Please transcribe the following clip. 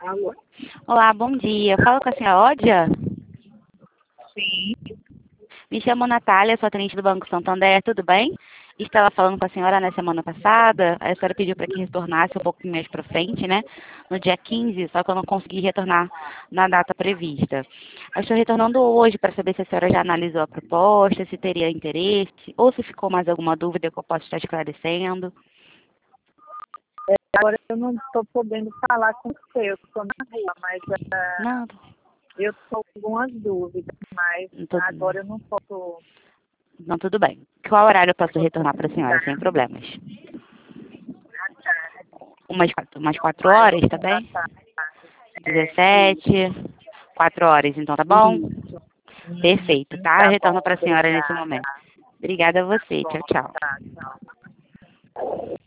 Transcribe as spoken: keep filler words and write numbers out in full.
Alô? Olá, bom dia. Falo com a senhora Ódia? Sim. Me chamo Natália, sou atendente do Banco Santander, tudo bem? Estava falando com a senhora na semana passada, a senhora pediu para que retornasse um pouco mais para frente, né? No dia quinze, só que eu não consegui retornar na data prevista. Eu estou retornando hoje para saber se a senhora já analisou a proposta, se teria interesse, ou se ficou mais alguma dúvida que eu possa estar esclarecendo. É, agora eu não estou podendo falar com você, eu estou na rua, mas uh, Não, eu estou com algumas dúvidas, mas não, tô- agora eu não posso. não, tudo bem. Qual horário eu posso retornar para a senhora, sem problemas? Umas, quatro- umas quatro horas, tá bem? dezessete, quatro horas, então tá bom? Isso. Perfeito, Hum, tá? Eu tá retorno bom, para a senhora nesse obrigada. momento. Obrigada a Tá você. bom, Tchau, tchau. tá, tchau.